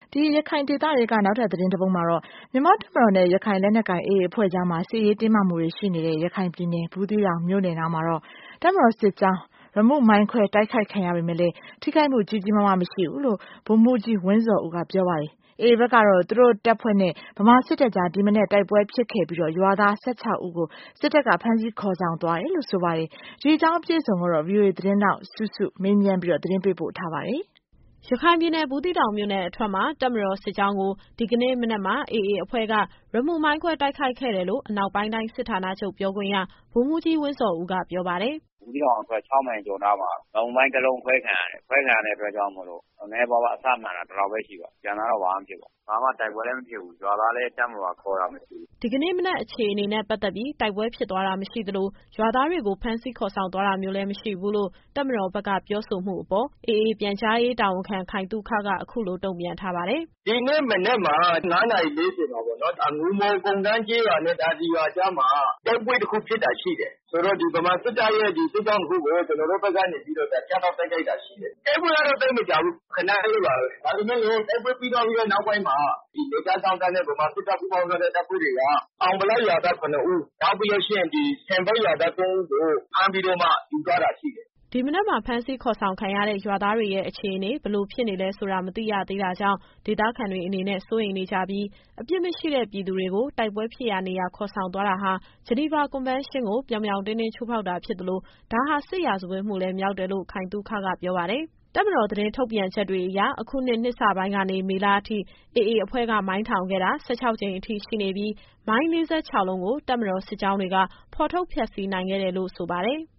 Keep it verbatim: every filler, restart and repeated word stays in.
ဒီရခိုင်ဒေသတွေကနောက်ထပ်သတင်းတစ်ပုဒ်မှာတော့မြန်မာတပ်မတော်နဲ့ရခိုင်လက်နက်ကိုင် အေအေ အဖွဲ့ကြားမှာစစ်ရေးတင်းမာမှုတွေရှိနေတဲ့ရခိုင်ပြည်နယ်ဘူးသီးတောင်မြို့နယ်နားမှာတော့တပ်မတော်စစ်ကြောင်းရမုမိုင်းခွဲတိုက်ခိုက်ခံရပေမဲ့လည်းထိခိုက်မှုကြီးကြီးမားမားမရှိဘူးလို့ဗိုလ်မှူးကြီးဝင်းဇော်ဦးကပြောပါတယ်။အေအေဘက်ကတော့သူတို့တပ်ဖွဲ့နဲ့ဗမာစစ်တပ်ကြားဒီမနက်တိုက်ပွဲဖြစ်ခဲ့ပြီးရွာသား၁၆ဦးကိုစစ်တပ်ကဖမ်းဆီးခေါ်ဆောင်သွားတယ်လို့ဆိုပါတယ်။ဒီအကြောင်းအပြည့်အစုံကိုတော့ ဗွီအိုအေသတင်းထောက်စုစုမေးမြန်းပြီးသတင်းပေးပို့ထားပါတယ်။ရခိုင်ပြည်နယ်ဘူးသီးတောင်မြို့နယ်အထွက်မှာတပ်မတော်စစ်ကြောင်းကိုဒီကနေ့မနက်မှာအေအေအဖွဲ့ကရမုမိုင်းခွဲတိုက်ခိုက်ခဲ့တယ်လို့အနောက်ပိုင်းတိုင်းစစ်ဌာနချုပ်ပြောခွင့်ရဗိုလ်မှူးကြီးဝင်းဇော်ဦးကပြောပါတယ်။ "ဘူးသီးတောင်အထွက်၆မိုင်ကျော်နားမှာရမုမိုင်းတစ်လုံးခွဲခံရတယ်။ခွဲခံရတဲ့အတွက်ကြောင့်မို့လို့နည်းနည်းပါးပါးအစမှန်တာဒီလောက်ပဲရှိပါ။ကျန်တာတော့ဘာမှမဖြစ်ပါဘူး။ဘာမှတိုက်ပွဲလည်းမဖြစ်ဘူး။ရွာသားလည်းတပ်မတော်ကခေါ်တာမရှိဘူး။ဒီကနေ့မနက်အခြေအနေနဲ့ပတ်သက်ပြီးတိုက်ပွဲဖြစ်သွားတာမရှိသလိုရွာသားတွေကိုဖမ်းဆီးခေါ်ဆောင်သွားတာမျိုးလည်းမရှိဘူးလို့တပ်မတော်ဘက်ကပြောဆိုမှုအပေါ်အေအေပြန်ကြားရေးတာဝန်ခံခိုင်သုခကအခုလိုတုံ့ပြန်ထားပါတယ်။ဒီနေ့မနက်မှာငါးနာရီလေးဆယ်မှာပေါ့နော်။ငူမော်ကုန်တန်းကျေးရွာနဲ့တာစီရွာကြားမှာတိုက်ပွဲတစ်ခုဖြစ်တာရှိတယ်။ဆိုတော့ဒီဗမာစစ်တပ်ရဲ့ဒီစစ်ကြောင်းတစ်ခုကိုကျွန်တော်တို့ဘက်ကနေပြီးတော့ဖြတ်တောက်တိုက်ခိုက်တာရှိတယ်။တိုက်ပွဲကတော့သိပ်မကြာဘူးခဏလေးပါပဲ။ဒါပေမဲ့လို့တိုက်ပွဲပြီးတော့ပြီးတော့နောက်ပိုင်းမှာဒီဒေသဆောင်တပ်နဲ့ဗမာစစ်တပ်ပူးပေါင်းထားတဲ့တပ်ဖွဲ့တွေကအောင်ဗလိုက်ရွာသားခုနှစ်ဦးနောက်ပြီးလို့ရှိရင်ဒီဆင်ဘက်ရွာသားသုံးဦးကိုဖမ်းပြီးတော့မှယူသွားတာရှိတယ်။ဒီမနက်မှာဖမ်းဆီးခေါ်ဆောင်ခံရတဲ့ရွာသားတွေရဲ့အခြေအနေဘယ်လိုဖြစ်နေလဲဆိုတာမသိရသေးတာကြောင့်ဒေသခံတွေအနေနဲ့စိုးရိမ်နေကြပြီးအပြစ်မရှိတဲ့ပြည်သူတွေကိုတိုက်ပွဲဖြစ်ရာနေရာခေါ်ဆောင်သွားတာဟာဂျနီဗာကွန်ဗင်းရှင်းကိုပြောင်ပြောင်တင်းတင်းချိုးဖောက်တာဖြစ်သလိုဒါဟာစစ်ရာဇဝတ်မှုလည်းမြောက်တယ်လို့ခိုင်သုခကပြောပါတယ်။တပ်မတော်သတင်းထုတ်ပြန်ချက်တွေအရအခုနှစ်နှစ်စပိုင်းကနေမေလအထိအေအေအဖွဲ့ကမိုင်းထောင်ခဲ့တာ၁၆ကြိမ်အထိရှိနေပြီးမိုင်း၄၆လုံးကိုတပ်မတော်စစ်ကြောင်းတွေကဖော်ထုတ်ဖျက်ဆီးနိုင်ခဲ့တယ်လို့ဆိုပါတယ်။